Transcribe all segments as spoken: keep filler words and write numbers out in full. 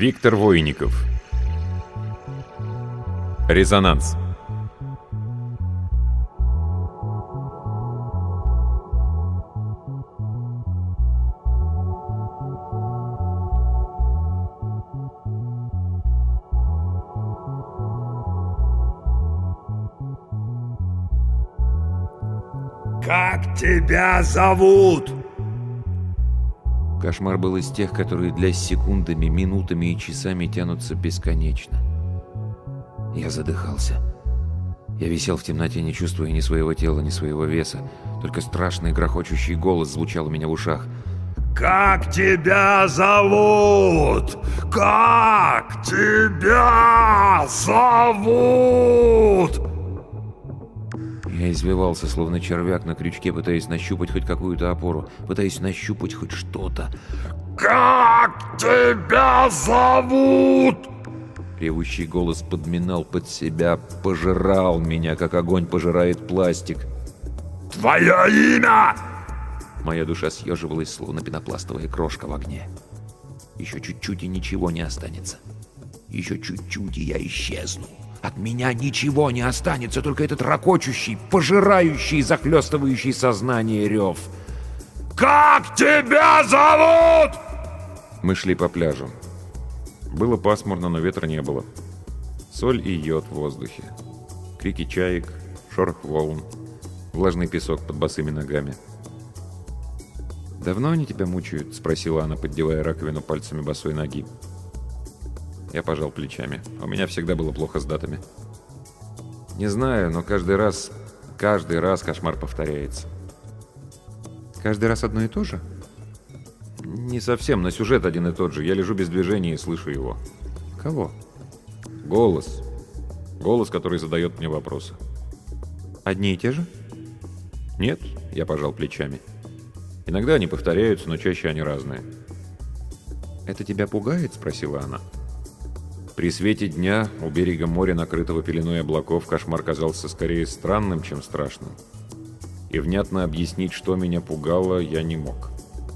Виктор Войников. Резонанс. Как тебя зовут? Кошмар был из тех, которые для секундами, минутами и часами тянутся бесконечно. Я задыхался. Я висел в темноте, не чувствуя ни своего тела, ни своего веса. Только страшный грохочущий голос звучал у меня в ушах. Как тебя зовут? Как тебя зовут? Я извивался, словно червяк на крючке, пытаясь нащупать хоть какую-то опору, пытаясь нащупать хоть что-то. Как тебя зовут? Ревущий голос подминал под себя, пожирал меня, как огонь пожирает пластик. Твое имя? Моя душа съеживалась, словно пенопластовая крошка в огне. Еще чуть-чуть, и ничего не останется. Еще чуть-чуть, и я исчезну. От меня ничего не останется, только этот ракочущий, пожирающий, захлестывающий сознание рев. Как тебя зовут? Мы шли по пляжу. Было пасмурно, но ветра не было. Соль и йод в воздухе. Крики чаек, шорох волн, влажный песок под босыми ногами. «Давно они тебя мучают?» — спросила она, поддевая раковину пальцами босой ноги. Я пожал плечами. У меня всегда было плохо с датами. Не знаю, но каждый раз, каждый раз кошмар повторяется. Каждый раз одно и то же? Не совсем, но сюжет один и тот же. Я лежу без движения и слышу его. Кого? Голос. Голос, который задает мне вопросы. Одни и те же? Нет, я пожал плечами. Иногда они повторяются, но чаще они разные. «Это тебя пугает?» — спросила она. При свете дня у берега моря, накрытого пеленой облаков, кошмар казался скорее странным, чем страшным. И внятно объяснить, что меня пугало, я не мог.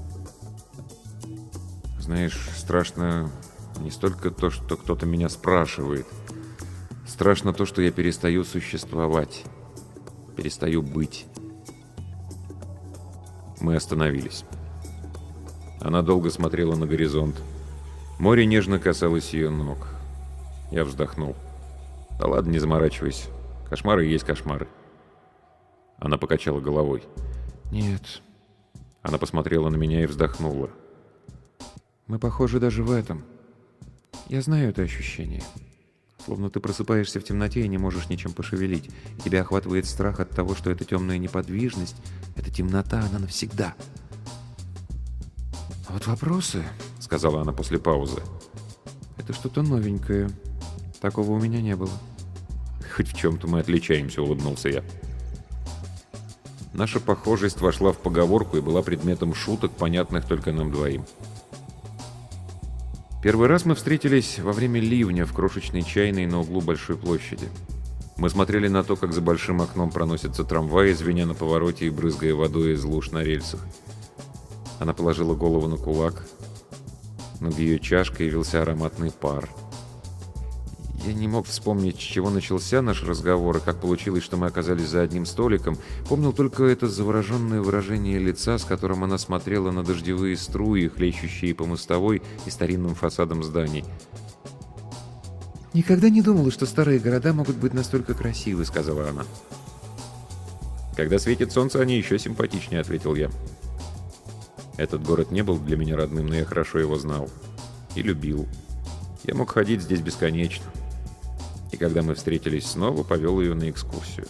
Знаешь, страшно не столько то, что кто-то меня спрашивает. Страшно то, что я перестаю существовать, перестаю быть. Мы остановились. Она долго смотрела на горизонт. Море нежно касалось ее ног. Я вздохнул. Да ладно, не заморачивайся. Кошмары и есть кошмары. Она покачала головой. Нет. Она посмотрела на меня и вздохнула. Мы похожи даже в этом. Я знаю это ощущение. Словно ты просыпаешься в темноте и не можешь ничем пошевелить. И тебя охватывает страх от того, что эта темная неподвижность, эта темнота, она навсегда. А вот вопросы, сказала она после паузы, это что-то новенькое. Такого у меня не было. Хоть в чем-то мы отличаемся, улыбнулся я. Наша похожесть вошла в поговорку и была предметом шуток, понятных только нам двоим. Первый раз мы встретились во время ливня в крошечной чайной на углу Большой площади. Мы смотрели на то, как за большим окном проносятся трамваи, звеня на повороте и брызгая водой из луж на рельсах. Она положила голову на кулак. Над ее чашкой вился ароматный пар. Я не мог вспомнить, с чего начался наш разговор и как получилось, что мы оказались за одним столиком. Помнил только это завороженное выражение лица, с которым она смотрела на дождевые струи, хлещущие по мостовой и старинным фасадам зданий. «Никогда не думала, что старые города могут быть настолько красивы», — сказала она. «Когда светит солнце, они еще симпатичнее», — ответил я. Этот город не был для меня родным, но я хорошо его знал и любил. Я мог ходить здесь бесконечно. И когда мы встретились снова, повел ее на экскурсию.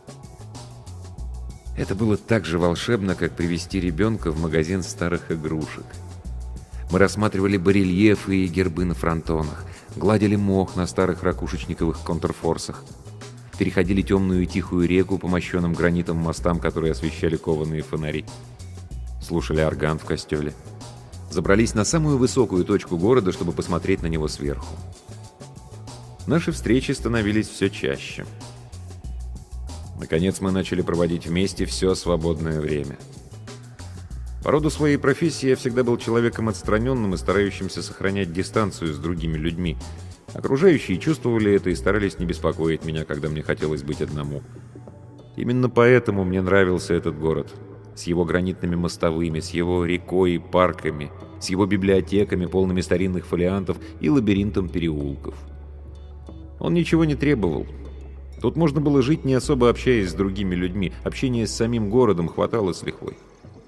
Это было так же волшебно, как привести ребенка в магазин старых игрушек. Мы рассматривали барельефы и гербы на фронтонах, гладили мох на старых ракушечниковых контрфорсах, переходили темную и тихую реку по мощенным гранитом мостам, которые освещали кованые фонари. Слушали орган в костеле. Забрались на самую высокую точку города, чтобы посмотреть на него сверху. Наши встречи становились все чаще. Наконец мы начали проводить вместе все свободное время. По роду своей профессии я всегда был человеком отстраненным и старающимся сохранять дистанцию с другими людьми. Окружающие чувствовали это и старались не беспокоить меня, когда мне хотелось быть одному. Именно поэтому мне нравился этот город. С его гранитными мостовыми, с его рекой и парками, с его библиотеками, полными старинных фолиантов и лабиринтом переулков. Он ничего не требовал. Тут можно было жить, не особо общаясь с другими людьми. Общения с самим городом хватало с лихвой.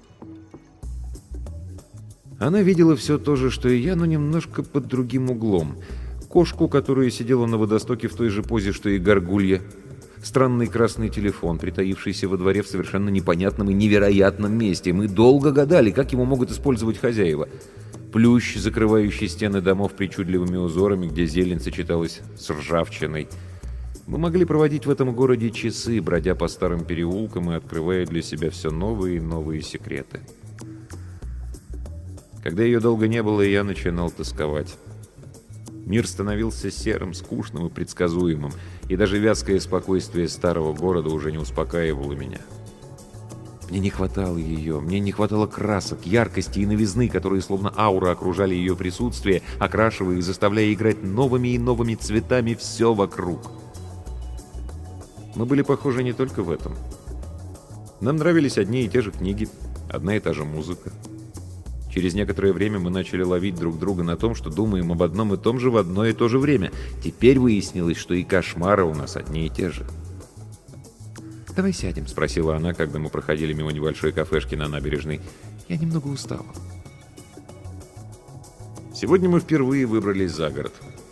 Она видела все то же, что и я, но немножко под другим углом. Кошку, которая сидела на водостоке в той же позе, что и горгулья. Странный красный телефон, притаившийся во дворе в совершенно непонятном и невероятном месте. Мы долго гадали, как его могут использовать хозяева. Плющ, закрывающий стены домов причудливыми узорами, где зелень сочеталась с ржавчиной. Мы могли проводить в этом городе часы, бродя по старым переулкам и открывая для себя все новые и новые секреты. Когда ее долго не было, я начинал тосковать. Мир становился серым, скучным и предсказуемым, и даже вязкое спокойствие старого города уже не успокаивало меня. Мне не хватало ее, мне не хватало красок, яркости и новизны, которые словно аура окружали ее присутствие, окрашивая и заставляя играть новыми и новыми цветами все вокруг. Мы были похожи не только в этом. Нам нравились одни и те же книги, одна и та же музыка. Через некоторое время мы начали ловить друг друга на том, что думаем об одном и том же в одно и то же время. Теперь выяснилось, что и кошмары у нас одни и те же. «Давай сядем», — спросила она, когда мы проходили мимо небольшой кафешки на набережной. «Я немного устала». Сегодня мы впервые выбрались за город.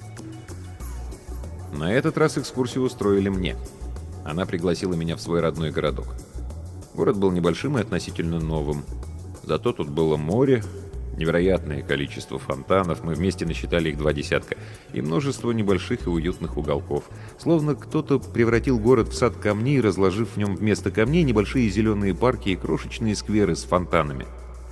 На этот раз экскурсию устроили мне. Она пригласила меня в свой родной городок. Город был небольшим и относительно новым. Зато тут было море, невероятное количество фонтанов, мы вместе насчитали их два десятка, и множество небольших и уютных уголков. Словно кто-то превратил город в сад камней, разложив в нем вместо камней небольшие зеленые парки и крошечные скверы с фонтанами.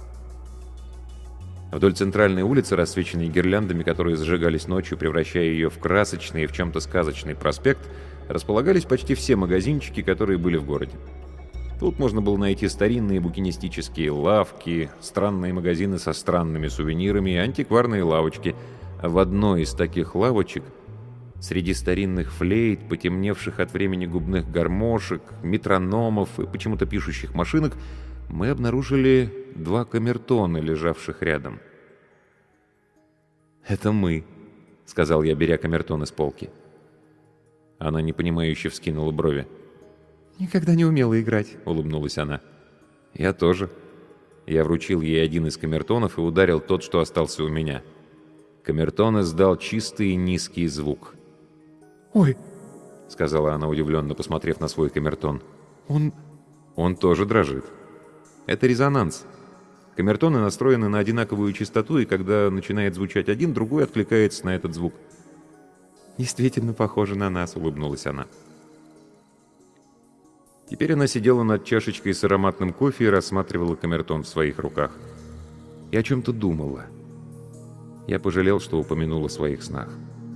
Вдоль центральной улицы, рассвеченной гирляндами, которые зажигались ночью, превращая ее в красочный и в чем-то сказочный проспект, располагались почти все магазинчики, которые были в городе. Тут можно было найти старинные букинистические лавки, странные магазины со странными сувенирами и антикварные лавочки. А в одной из таких лавочек, среди старинных флейт, потемневших от времени губных гармошек, метрономов и почему-то пишущих машинок, мы обнаружили два камертона, лежавших рядом. «Это мы», — сказал я, беря камертон из полки. Она непонимающе вскинула брови. «Никогда не умела играть», — улыбнулась она. «Я тоже». Я вручил ей один из камертонов и ударил тот, что остался у меня. Камертон издал чистый и низкий звук. «Ой», — сказала она, удивленно посмотрев на свой камертон. «Он... он тоже дрожит. Это резонанс. Камертоны настроены на одинаковую частоту, и когда начинает звучать один, другой откликается на этот звук». «Действительно похоже на нас», — улыбнулась она. Теперь она сидела над чашечкой с ароматным кофе и рассматривала камертон в своих руках. И о чем-то думала. Я пожалел, что упомянул о своих снах.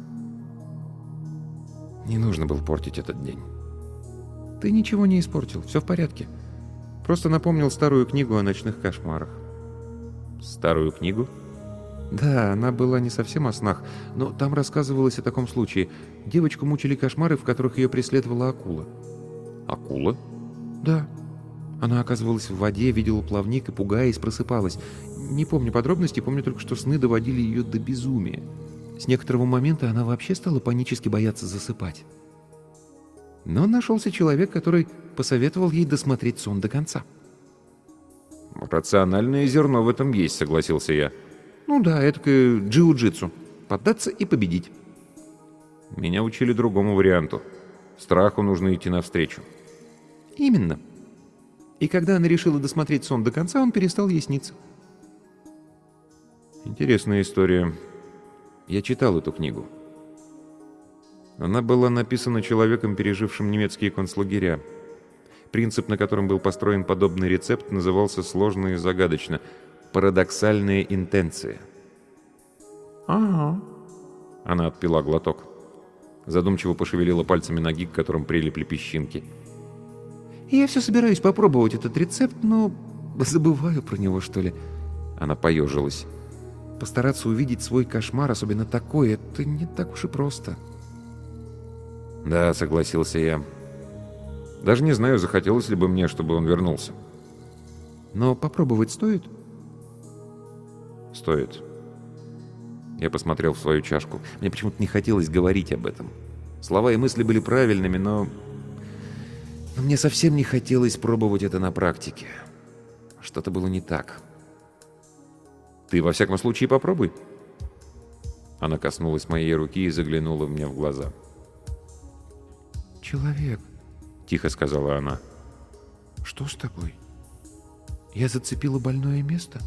Не нужно было портить этот день. «Ты ничего не испортил, все в порядке. Просто напомнил старую книгу о ночных кошмарах». «Старую книгу?» «Да, она была не совсем о снах, но там рассказывалось о таком случае. Девочку мучили кошмары, в которых ее преследовала акула». «Акула?» «Да. Она оказывалась в воде, видела плавник и, пугаясь, просыпалась. Не помню подробностей, помню только, что сны доводили ее до безумия. С некоторого момента она вообще стала панически бояться засыпать. Но нашелся человек, который посоветовал ей досмотреть сон до конца». «Рациональное зерно в этом есть», — согласился я. «Ну да, это джиу-джитсу. Поддаться и победить». Меня учили другому варианту. Страху нужно идти навстречу. «Именно. И когда она решила досмотреть сон до конца, он перестал ей сниться». Интересная история. Я читал эту книгу. Она была написана человеком, пережившим немецкие концлагеря. Принцип, на котором был построен подобный рецепт, назывался сложно и загадочно «парадоксальная интенция». «Ага». Она отпила глоток. Задумчиво пошевелила пальцами ноги, к которым прилипли песчинки. «Я все собираюсь попробовать этот рецепт, но Забываю про него, что ли?» Она поежилась. «Постараться увидеть свой кошмар, особенно такой, это не так уж и просто». «Да», — согласился я. «Даже не знаю, захотелось ли бы мне, чтобы он вернулся». «Но попробовать стоит?» «Стоит». Я посмотрел в свою чашку. Мне почему-то не хотелось говорить об этом. Слова и мысли были правильными, но... но мне совсем не хотелось пробовать это на практике. Что-то было не так. «Ты, во всяком случае, попробуй». Она коснулась моей руки и заглянула мне в глаза. «Человек», — тихо сказала она. «Что с тобой? Я зацепила больное место?»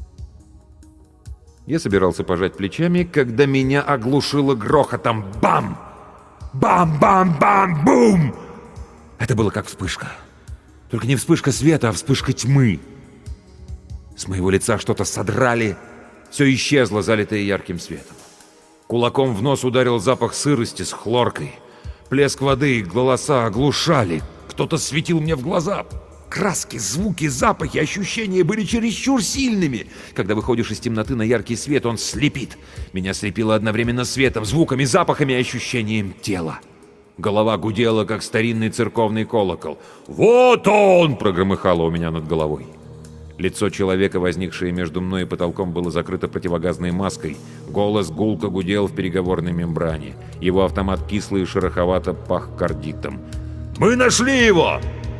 Я собирался пожать плечами, когда меня оглушило грохотом. Бам! Бам-бам-бам-бум! Это было как вспышка. Только не вспышка света, а вспышка тьмы. С моего лица что-то содрали. Все исчезло, залитое ярким светом. Кулаком в нос ударил запах сырости с хлоркой. Плеск воды и голоса оглушали. Кто-то светил мне в глаза. Краски, звуки, запахи, ощущения были чересчур сильными. Когда выходишь из темноты на яркий свет, он слепит. Меня слепило одновременно светом, звуками, запахами и ощущением тела. Голова гудела, как старинный церковный колокол. «Вот он!» — прогромыхало у меня над головой. Лицо человека, возникшее между мной и потолком, было закрыто противогазной маской. Голос гулко гудел в переговорной мембране. Его автомат кисло и шероховато пах кардитом. «Мы нашли его!»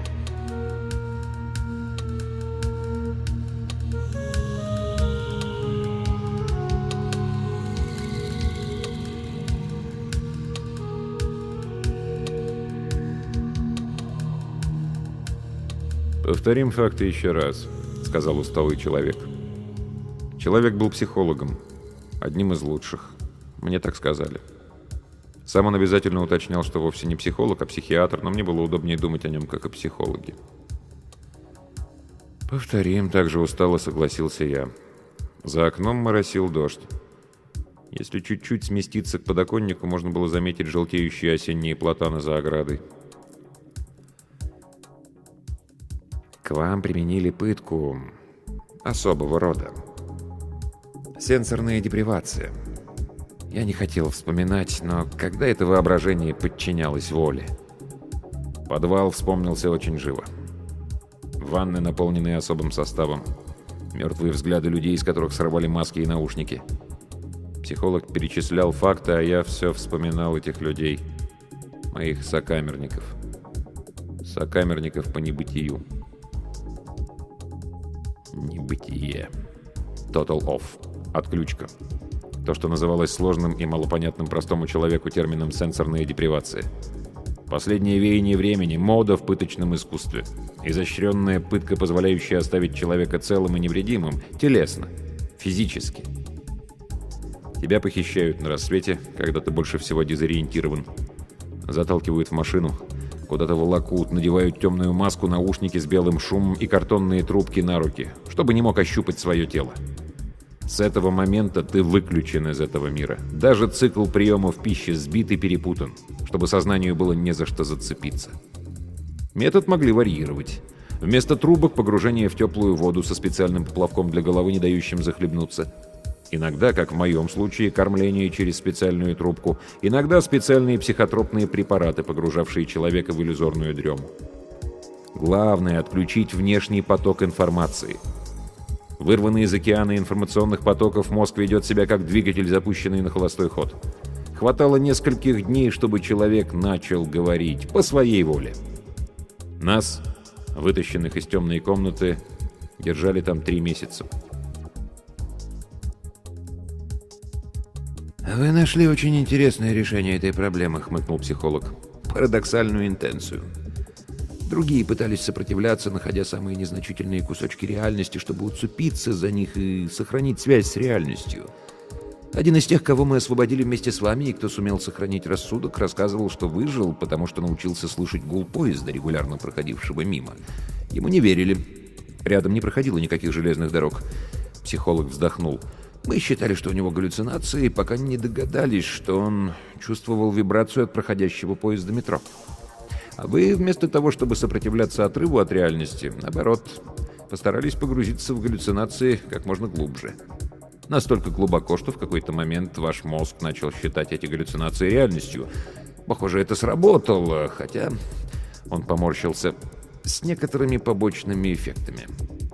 «Повторим факты еще раз», — сказал усталый человек. Человек был психологом, одним из лучших. Мне так сказали. Сам он обязательно уточнял, что вовсе не психолог, а психиатр, но мне было удобнее думать о нем, как о психологе. «Повторим», — также устало согласился я. За окном моросил дождь. Если чуть-чуть сместиться к подоконнику, можно было заметить желтеющие осенние платаны за оградой. «К вам применили пытку особого рода. Сенсорная депривация. Я не хотел вспоминать, но когда это воображение подчинялось воле. Подвал вспомнился очень живо. Ванны, наполненные особым составом. Мертвые взгляды людей, из которых сорвали маски и наушники. Психолог перечислял факты, а я все вспоминал этих людей. Моих сокамерников. Сокамерников по небытию. Небытие. Total off. Отключка. То, что называлось сложным и малопонятным простому человеку термином «сенсорная депривация». Последнее веяние времени, мода в пыточном искусстве. Изощренная пытка, позволяющая оставить человека целым и невредимым, телесно, физически. Тебя похищают на рассвете, когда ты больше всего дезориентирован. Заталкивают в машину, куда-то волокут, надевают темную маску, наушники с белым шумом и картонные трубки на руки, чтобы не мог ощупать свое тело. С этого момента ты выключен из этого мира. Даже цикл приемов пищи сбит и перепутан, чтобы сознанию было не за что зацепиться. Метод могли варьировать. Вместо трубок погружение в теплую воду со специальным поплавком для головы, не дающим захлебнуться. Иногда, как в моем случае, кормление через специальную трубку. Иногда специальные психотропные препараты, погружавшие человека в иллюзорную дрему. Главное — отключить внешний поток информации. Вырванный из океана информационных потоков, мозг ведет себя как двигатель, запущенный на холостой ход. Хватало нескольких дней, чтобы человек начал говорить по своей воле. Нас, вытащенных из темной комнаты, держали там три месяца. «Вы нашли очень интересное решение этой проблемы», — хмыкнул психолог. «Парадоксальную интенцию. Другие пытались сопротивляться, находя самые незначительные кусочки реальности, чтобы уцепиться за них и сохранить связь с реальностью. Один из тех, кого мы освободили вместе с вами и кто сумел сохранить рассудок, рассказывал, что выжил, потому что научился слышать гул поезда, регулярно проходившего мимо. Ему не верили. Рядом не проходило никаких железных дорог». Психолог вздохнул. «Мы считали, что у него галлюцинации, пока не догадались, что он чувствовал вибрацию от проходящего поезда метро. А вы, вместо того, чтобы сопротивляться отрыву от реальности, наоборот, постарались погрузиться в галлюцинации как можно глубже. Настолько глубоко, что в какой-то момент ваш мозг начал считать эти галлюцинации реальностью. Похоже, это сработало, хотя он поморщился с некоторыми побочными эффектами.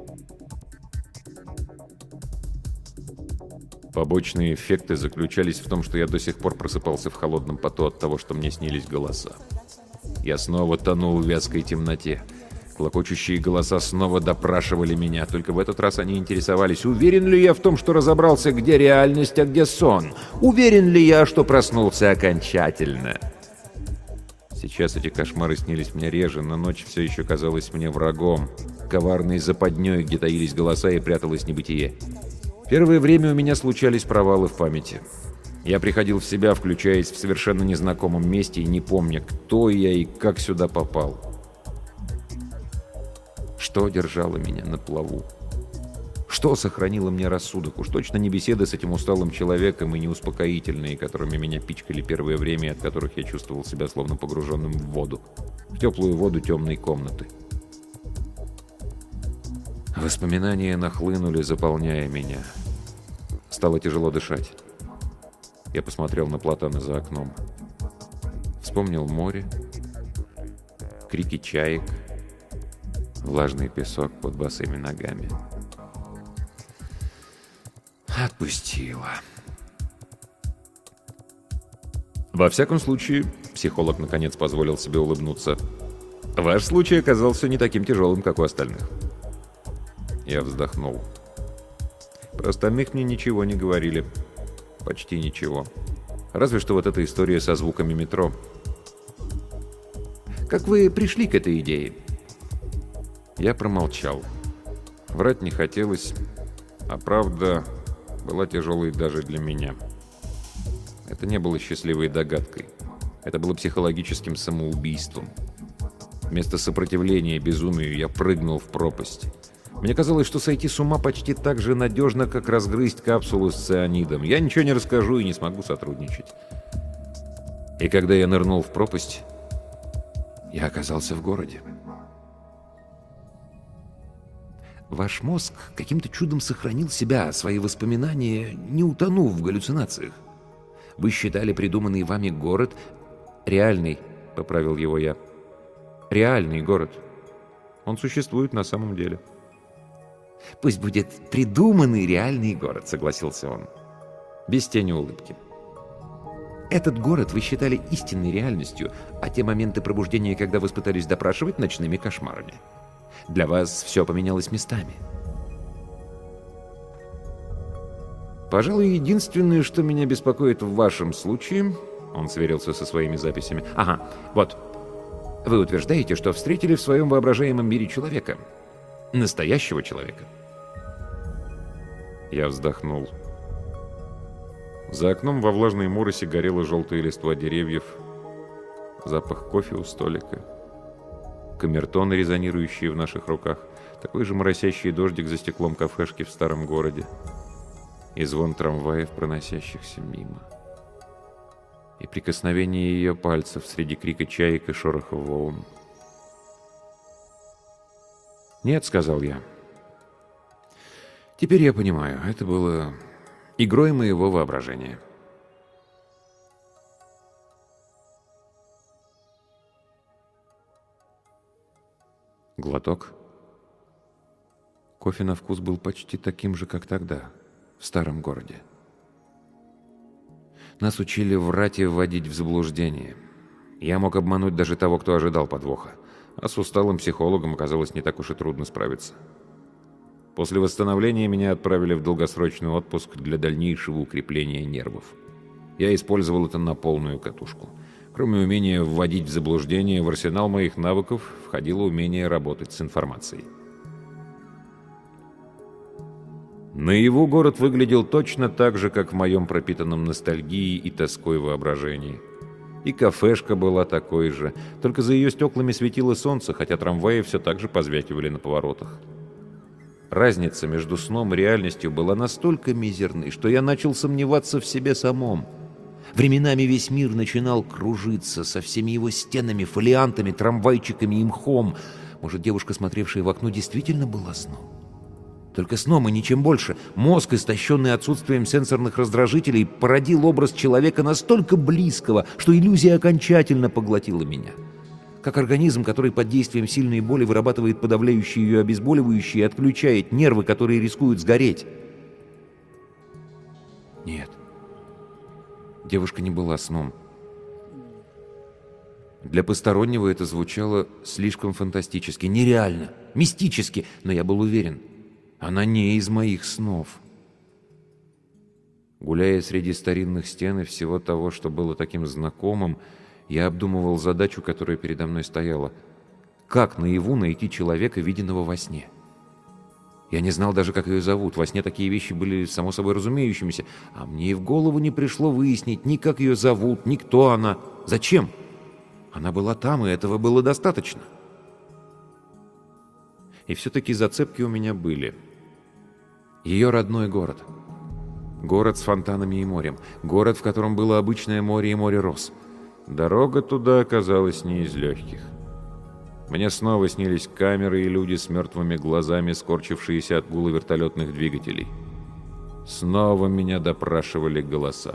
Побочные эффекты заключались в том, что я до сих пор просыпался в холодном поту от того, что мне снились голоса. Я снова тонул в вязкой темноте. Клокочущие голоса снова допрашивали меня, только в этот раз они интересовались, уверен ли я в том, что разобрался, где реальность, а где сон. Уверен ли я, что проснулся окончательно. Сейчас эти кошмары снились мне реже, но ночь все еще казалась мне врагом, коварной западней, где таились голоса и пряталось небытие. Первое время у меня случались провалы в памяти. Я приходил в себя, включаясь в совершенно незнакомом месте и не помня, кто я и как сюда попал. Что держало меня на плаву? Что сохранило мне рассудок? Уж точно не беседы с этим усталым человеком и не успокоительные, которыми меня пичкали первое время, и от которых я чувствовал себя словно погруженным в воду. В теплую воду темной комнаты. Воспоминания нахлынули, заполняя меня. Стало тяжело дышать. Я посмотрел на платаны за окном. Вспомнил море, крики чаек, влажный песок под босыми ногами. Отпустила. Во всяком случае, психолог наконец позволил себе улыбнуться. Ваш случай оказался не таким тяжелым, как у остальных. Я вздохнул. Про остальных мне ничего не говорили. Почти ничего. Разве что вот эта история со звуками метро. Как вы пришли к этой идее? Я промолчал. Врать не хотелось, а правда была тяжелой даже для меня. Это не было счастливой догадкой. Это было психологическим самоубийством. Вместо сопротивления безумию я прыгнул в пропасть. Мне казалось, что сойти с ума почти так же надежно, как разгрызть капсулу с цианидом. Я ничего не расскажу и не смогу сотрудничать. И когда я нырнул в пропасть, я оказался в городе. Ваш мозг каким-то чудом сохранил себя, свои воспоминания, не утонув в галлюцинациях. Вы считали придуманный вами город реальный, поправил его я. Реальный город. Он существует на самом деле. Пусть будет придуманный реальный город, согласился он. Без тени улыбки. Этот город вы считали истинной реальностью, а те моменты пробуждения, когда вы пытались допрашивать, ночными кошмарами. Для вас все поменялось местами. Пожалуй, единственное, что меня беспокоит в вашем случае... Он сверился со своими записями. Ага, вот. Вы утверждаете, что встретили в своем воображаемом мире человека. Настоящего человека. Я вздохнул. За окном во влажной моросе горела желтая листва деревьев. Запах кофе у столика. Камертоны, резонирующие в наших руках. Такой же моросящий дождик за стеклом кафешки в старом городе. И звон трамваев, проносящихся мимо. И прикосновение ее пальцев среди крика чаек и шороха волн. «Нет», — сказал я. «Теперь я понимаю, это было игрой моего воображения». Глоток. Кофе на вкус был почти таким же, как тогда, в старом городе. Нас учили врать и вводить в заблуждение. Я мог обмануть даже того, кто ожидал подвоха. А с усталым психологом оказалось не так уж и трудно справиться. После восстановления меня отправили в долгосрочный отпуск для дальнейшего укрепления нервов. Я использовал это на полную катушку. Кроме умения вводить в заблуждение, в арсенал моих навыков входило умение работать с информацией. Наяву город выглядел точно так же, как в моем пропитанном ностальгией и тоской воображении. И кафешка была такой же, только за ее стеклами светило солнце, хотя трамваи все так же позвякивали на поворотах. Разница между сном и реальностью была настолько мизерной, что я начал сомневаться в себе самом. Временами весь мир начинал кружиться со всеми его стенами, фолиантами, трамвайчиками и мхом. Может, девушка, смотревшая в окно, действительно была сном? Только сном и ничем больше. Мозг, истощенный отсутствием сенсорных раздражителей, породил образ человека настолько близкого, что иллюзия окончательно поглотила меня. Как организм, который под действием сильной боли вырабатывает подавляющие ее обезболивающие и отключает нервы, которые рискуют сгореть. Нет. Девушка не была сном. Для постороннего это звучало слишком фантастически, нереально, мистически, но я был уверен, она не из моих снов. Гуляя среди старинных стен и всего того, что было таким знакомым, я обдумывал задачу, которая передо мной стояла. Как наяву найти человека, виденного во сне? Я не знал даже, как ее зовут. Во сне такие вещи были само собой разумеющимися, а мне и в голову не пришло выяснить ни как ее зовут, ни кто она. Зачем? Она была там, и этого было достаточно. И все-таки зацепки у меня были. Ее родной город. Город с фонтанами и морем. Город, в котором было обычное море и море роз. Дорога туда оказалась не из легких. Мне снова снились камеры и люди с мертвыми глазами, скорчившиеся от гула вертолетных двигателей. Снова меня допрашивали голоса.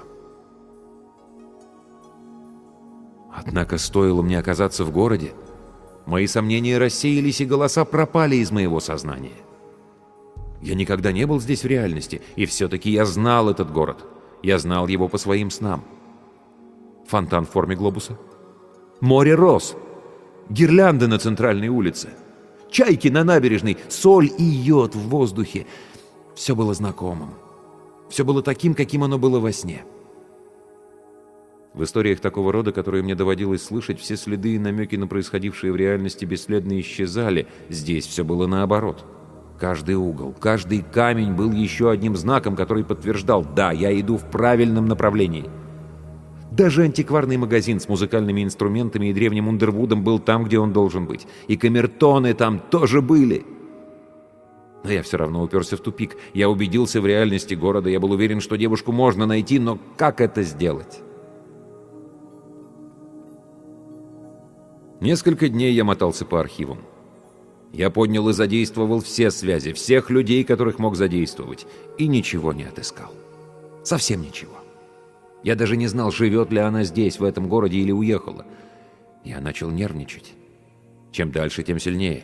Однако стоило мне оказаться в городе, мои сомнения рассеялись, и голоса пропали из моего сознания. Я никогда не был здесь в реальности, и все-таки я знал этот город. Я знал его по своим снам. Фонтан в форме глобуса. Море роз. Гирлянды на центральной улице. Чайки на набережной. Соль и йод в воздухе. Все было знакомым. Все было таким, каким оно было во сне. В историях такого рода, которые мне доводилось слышать, все следы и намеки на происходившее в реальности бесследно исчезали. Здесь все было наоборот. Каждый угол, каждый камень был еще одним знаком, который подтверждал: да, я иду в правильном направлении. Даже антикварный магазин с музыкальными инструментами и древним Ундервудом был там, где он должен быть. И камертоны там тоже были. Но я все равно уперся в тупик. Я убедился в реальности города, я был уверен, что девушку можно найти, но как это сделать? Несколько дней я мотался по архивам. Я поднял и задействовал все связи, всех людей, которых мог задействовать, и ничего не отыскал. Совсем ничего. Я даже не знал, живет ли она здесь, в этом городе, или уехала. Я начал нервничать. Чем дальше, тем сильнее.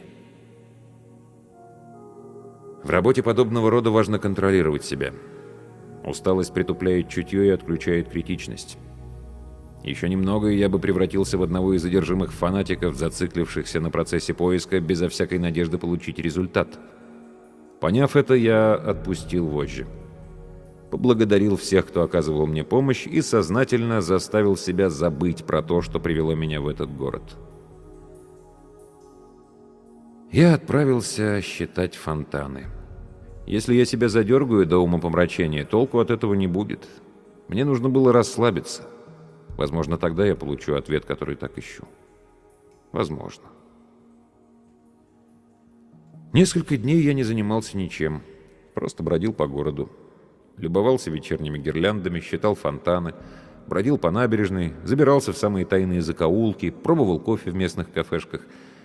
В работе подобного рода важно контролировать себя. Усталость притупляет чутье и отключает критичность. Еще немного, и я бы превратился в одного из задержимых фанатиков, зациклившихся на процессе поиска, безо всякой надежды получить результат. Поняв это, я отпустил вожжи. Поблагодарил всех, кто оказывал мне помощь, и сознательно заставил себя забыть про то, что привело меня в этот город. Я отправился считать фонтаны. Если я себя задергаю до умопомрачения, толку от этого не будет. Мне нужно было расслабиться. Возможно, тогда я получу ответ, который так ищу. Возможно. Несколько дней я не занимался ничем. Просто бродил по городу. Любовался вечерними гирляндами, считал фонтаны, бродил по набережной, забирался в самые тайные закоулки, пробовал кофе в местных кафешках.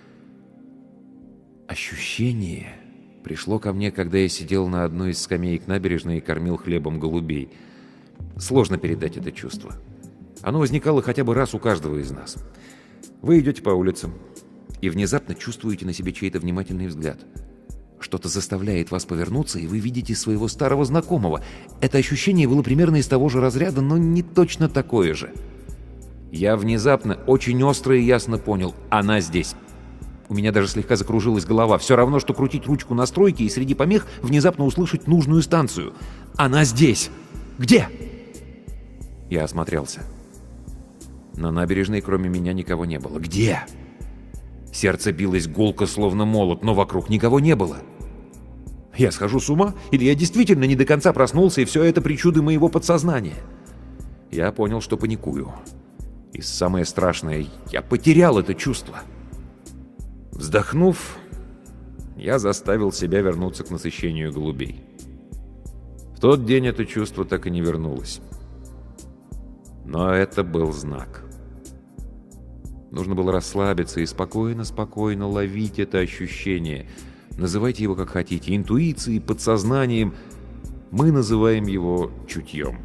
Ощущение пришло ко мне, когда я сидел на одной из скамеек набережной и кормил хлебом голубей. Сложно передать это чувство. Оно возникало хотя бы раз у каждого из нас. Вы идете по улицам и внезапно чувствуете на себе чей-то внимательный взгляд. Что-то заставляет вас повернуться, и вы видите своего старого знакомого. Это ощущение было примерно из того же разряда, но не точно такое же. Я внезапно, очень остро и ясно понял: она здесь. У меня даже слегка закружилась голова. Все равно, что крутить ручку настройки и среди помех внезапно услышать нужную станцию. Она здесь! Где? Я осмотрелся. На набережной кроме меня никого не было. Где? Сердце билось гулко, словно молот, но вокруг никого не было. Я схожу с ума? Или я действительно не до конца проснулся, и все это причуды моего подсознания? Я понял, что паникую. И самое страшное, я потерял это чувство. Вздохнув, я заставил себя вернуться к насыщению голубей. В тот день это чувство так и не вернулось. Но это был знак. Нужно было расслабиться и спокойно-спокойно ловить это ощущение. Называйте его как хотите, интуицией, подсознанием. Мы называем его чутьем.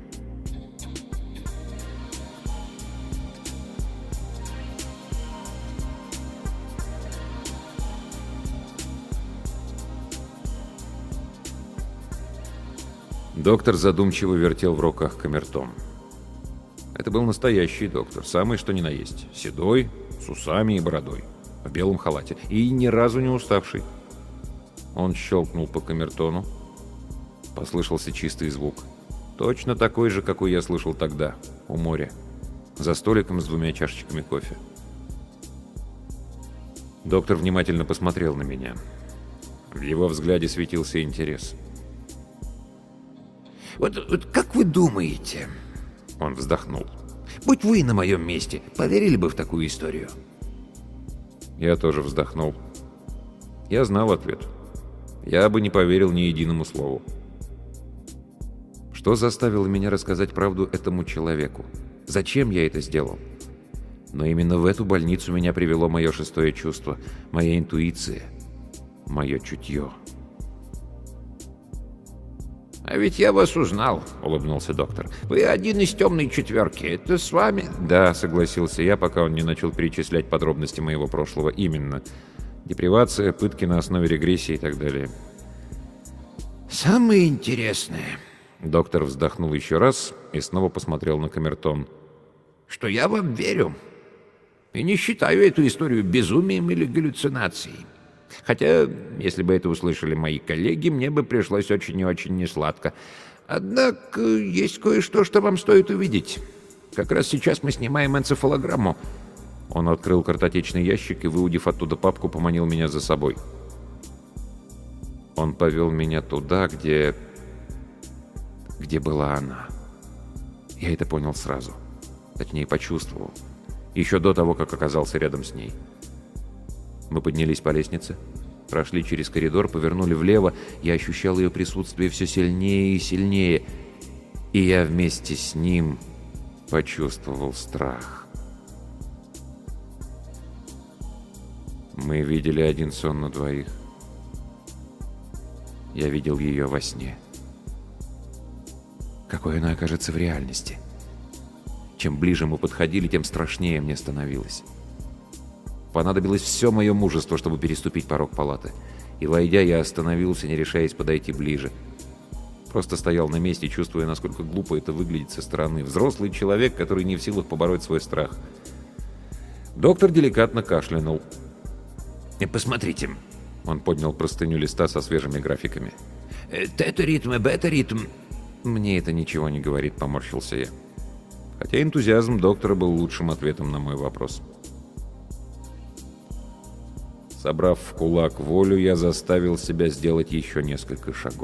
Доктор задумчиво вертел в руках камертон. Это был настоящий доктор, самый что ни на есть. Седой, с усами и бородой, в белом халате и ни разу не уставший. Он щелкнул по камертону. Послышался чистый звук. Точно такой же, какой я слышал тогда, у моря, за столиком с двумя чашечками кофе. Доктор внимательно посмотрел на меня. В его взгляде светился интерес. Вот, вот как вы думаете, он вздохнул, будь вы на моем месте, поверили бы в такую историю? Я тоже вздохнул. Я знал ответ. Я бы не поверил ни единому слову. Что заставило меня рассказать правду этому человеку? Зачем я это сделал? Но именно в эту больницу меня привело мое шестое чувство, моя интуиция, мое чутье. «А ведь я вас узнал», — улыбнулся доктор. «Вы один из темной четверки. Это с вами?» «Да», — согласился я, пока он не начал перечислять подробности моего прошлого. «Именно. Депривация, пытки на основе регрессии и так далее». «Самое интересное...» Доктор вздохнул еще раз и снова посмотрел на камертон. «Что я вам верю. И не считаю эту историю безумием или галлюцинацией. Хотя, если бы это услышали мои коллеги, мне бы пришлось очень и очень несладко. Однако есть кое-что, что вам стоит увидеть. Как раз сейчас мы снимаем энцефалограмму». Он открыл картотечный ящик и, выудив оттуда папку, поманил меня за собой. Он повел меня туда, где... где была она. Я это понял сразу. Точнее, почувствовал. Еще до того, как оказался рядом с ней. Мы поднялись по лестнице, прошли через коридор, повернули влево. Я ощущал ее присутствие все сильнее и сильнее. И я вместе с ним почувствовал страх. Мы видели один сон на двоих. Я видел ее во сне. Какой она окажется в реальности? Чем ближе мы подходили, тем страшнее мне становилось. Понадобилось все мое мужество, чтобы переступить порог палаты. И, войдя, я остановился, не решаясь подойти ближе. Просто стоял на месте, чувствуя, насколько глупо это выглядит со стороны. Взрослый человек, который не в силах побороть свой страх. Доктор деликатно кашлянул. «Посмотрите». Он поднял простыню листа со свежими графиками. «Тета-ритм и бета-ритм». «Мне это ничего не говорит», — поморщился я. Хотя энтузиазм доктора был лучшим ответом на мой вопрос. Собрав в кулак волю, я заставил себя сделать еще несколько шагов.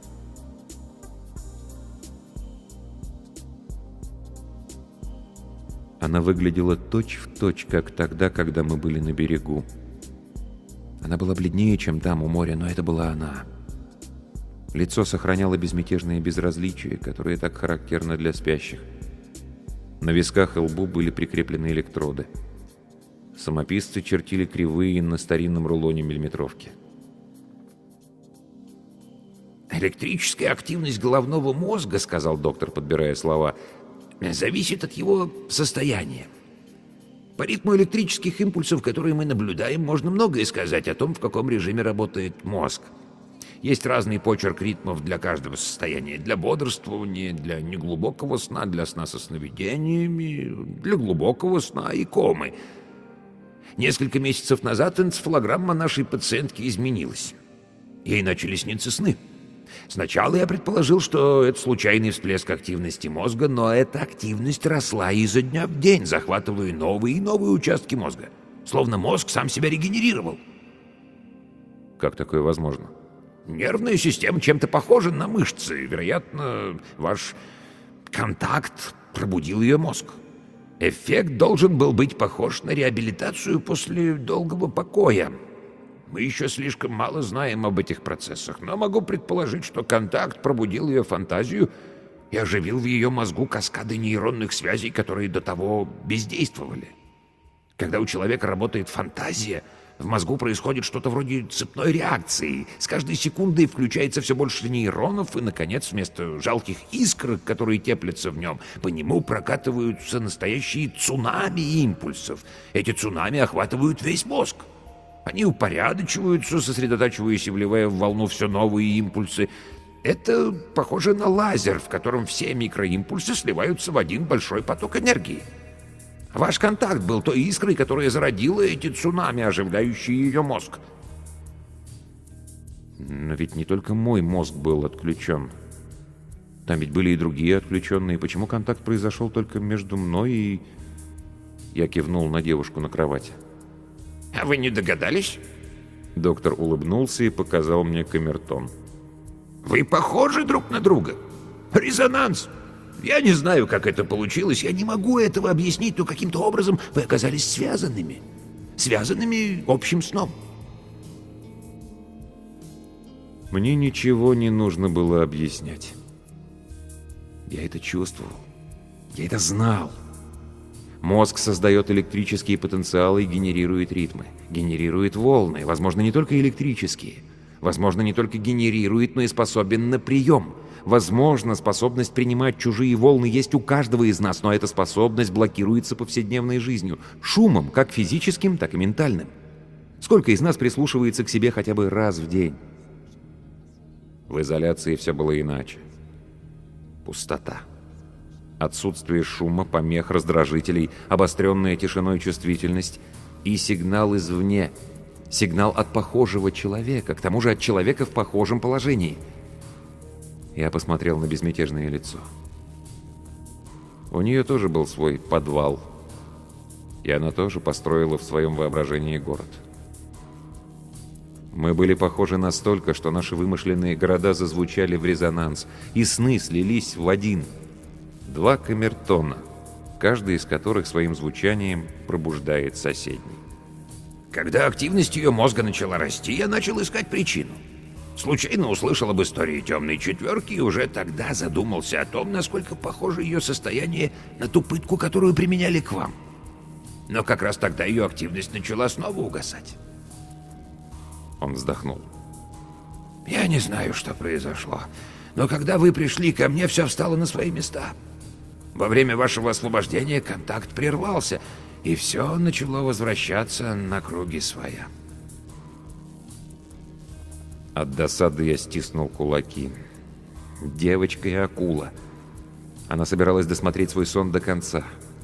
Она выглядела точь-в-точь, как тогда, когда мы были на берегу. Она была бледнее, чем там у моря, но это была она. Лицо сохраняло безмятежное безразличие, которое так характерно для спящих. На висках и лбу были прикреплены электроды. Самописцы чертили кривые на старинном рулоне миллиметровки. «Электрическая активность головного мозга, — сказал доктор, подбирая слова, — зависит от его состояния. По ритму электрических импульсов, которые мы наблюдаем, можно многое сказать о том, в каком режиме работает мозг. Есть разный почерк ритмов для каждого состояния. Для бодрствования, для неглубокого сна, для сна со сновидениями, для глубокого сна и комы. Несколько месяцев назад энцефалограмма нашей пациентки изменилась. Ей начали сниться сны. Сначала я предположил, что это случайный всплеск активности мозга, но эта активность росла изо дня в день, захватывая новые и новые участки мозга. Словно мозг сам себя регенерировал. Как такое возможно? Нервная система чем-то похожа на мышцы. Вероятно, ваш контакт пробудил ее мозг. Эффект должен был быть похож на реабилитацию после долгого покоя. Мы еще слишком мало знаем об этих процессах, но могу предположить, что контакт пробудил ее фантазию и оживил в ее мозгу каскады нейронных связей, которые до того бездействовали. Когда у человека работает фантазия, в мозгу происходит что-то вроде цепной реакции. С каждой секундой включается все больше нейронов, и, наконец, вместо жалких искр, которые теплятся в нем, по нему прокатываются настоящие цунами импульсов. Эти цунами охватывают весь мозг. Они упорядочиваются, сосредотачиваясь и вливая в волну все новые импульсы. Это похоже на лазер, в котором все микроимпульсы сливаются в один большой поток энергии. Ваш контакт был той искрой, которая зародила эти цунами, оживляющие ее мозг. Но ведь не только мой мозг был отключен. Там ведь были и другие отключенные. Почему контакт произошел только между мной и... Я кивнул на девушку на кровати. А вы не догадались? Доктор улыбнулся и показал мне камертон. Вы похожи друг на друга. Резонанс. Я не знаю, как это получилось, я не могу этого объяснить, но каким-то образом вы оказались связанными. Связанными общим сном. Мне ничего не нужно было объяснять. Я это чувствовал. Я это знал. Мозг создает электрические потенциалы и генерирует ритмы. Генерирует волны, возможно, не только электрические. Возможно, не только генерирует, но и способен на прием. Возможно, способность принимать чужие волны есть у каждого из нас, но эта способность блокируется повседневной жизнью. Шумом, как физическим, так и ментальным. Сколько из нас прислушивается к себе хотя бы раз в день? В изоляции все было иначе. Пустота. Отсутствие шума, помех, раздражителей, обостренная тишиной чувствительность и сигнал извне. Сигнал от похожего человека, к тому же от человека в похожем положении. Я посмотрел на безмятежное лицо. У нее тоже был свой подвал. И она тоже построила в своем воображении город. Мы были похожи настолько, что наши вымышленные города зазвучали в резонанс, и сны слились в один. Два камертона, каждый из которых своим звучанием пробуждает соседний. Когда активность ее мозга начала расти, я начал искать причину. Случайно услышал об истории темной четверки и уже тогда задумался о том, насколько похоже ее состояние на ту пытку, которую применяли к вам. Но как раз тогда ее активность начала снова угасать. Он вздохнул. Я не знаю, что произошло, но когда вы пришли ко мне, все встало на свои места. Во время вашего освобождения контакт прервался, и все начало возвращаться на круги своя. От досады я стиснул кулаки. Девочка и акула. Она собиралась досмотреть свой сон до конца.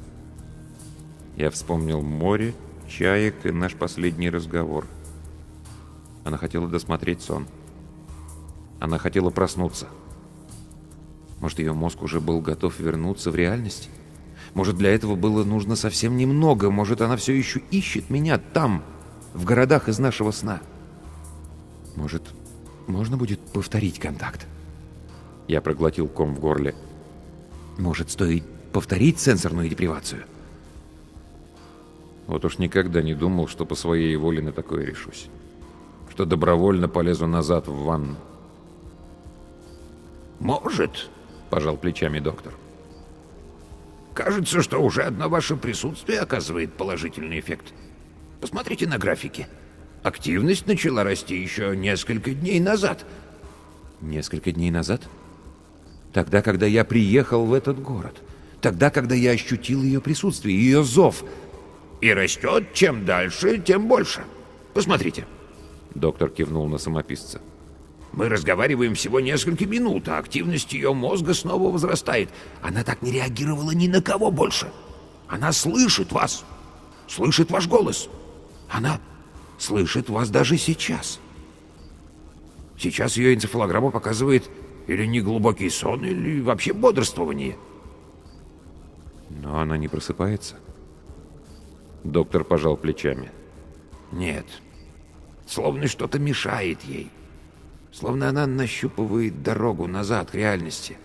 Я вспомнил море, чаек и наш последний разговор. Она хотела досмотреть сон. Она хотела проснуться. Может, ее мозг уже был готов вернуться в реальность? Может, для этого было нужно совсем немного? Может, она все еще ищет меня там, в городах из нашего сна? Может, можно будет повторить контакт? Я проглотил ком в горле. Может, стоит повторить сенсорную депривацию? Вот уж никогда не думал, что по своей воле на такое решусь. Что добровольно полезу назад в ванну. «Может», — пожал плечами доктор. «Кажется, что уже одно ваше присутствие оказывает положительный эффект. Посмотрите на графики. Активность начала расти еще несколько дней назад». «Несколько дней назад? Тогда, когда я приехал в этот город. Тогда, когда я ощутил ее присутствие, ее зов. И растет чем дальше, тем больше. Посмотрите». Доктор кивнул на самописца. «Мы разговариваем всего несколько минут, а активность ее мозга снова возрастает. Она так не реагировала ни на кого больше. Она слышит вас, слышит ваш голос. Она слышит вас даже сейчас. Сейчас ее энцефалограмма показывает или неглубокий сон, или вообще бодрствование». Но она не просыпается. Доктор пожал плечами. «Нет, словно что-то мешает ей. Словно она нащупывает дорогу назад к реальности».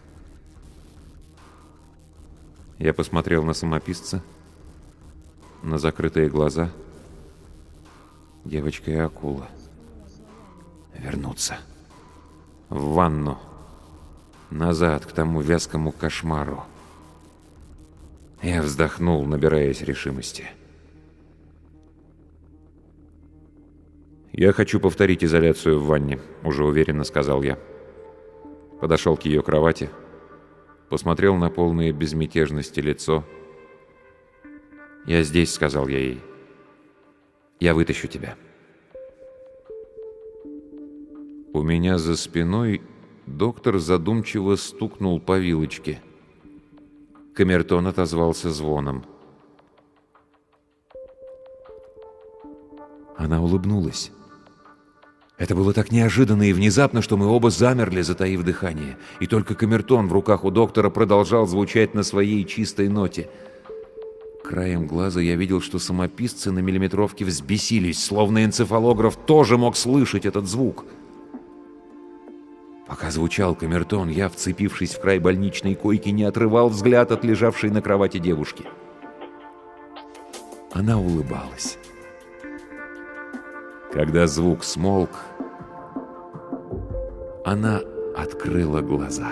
Я посмотрел на самописца, на закрытые глаза. Девочка и акула. Вернуться. В ванну. Назад, к тому вязкому кошмару. Я вздохнул, набираясь решимости. «Я хочу повторить изоляцию в ванне», — уже уверенно сказал я. Подошел к ее кровати, посмотрел на полное безмятежности лицо. «Я здесь», — сказал я ей. «Я вытащу тебя». У меня за спиной доктор задумчиво стукнул по вилочке. Камертон отозвался звоном. Она улыбнулась. Это было так неожиданно и внезапно, что мы оба замерли, затаив дыхание. И только камертон в руках у доктора продолжал звучать на своей чистой ноте. Краем глаза я видел, что самописцы на миллиметровке взбесились, словно энцефалограф тоже мог слышать этот звук. Пока звучал камертон, я, вцепившись в край больничной койки, не отрывал взгляд от лежавшей на кровати девушки. Она улыбалась. Когда звук смолк, она открыла глаза.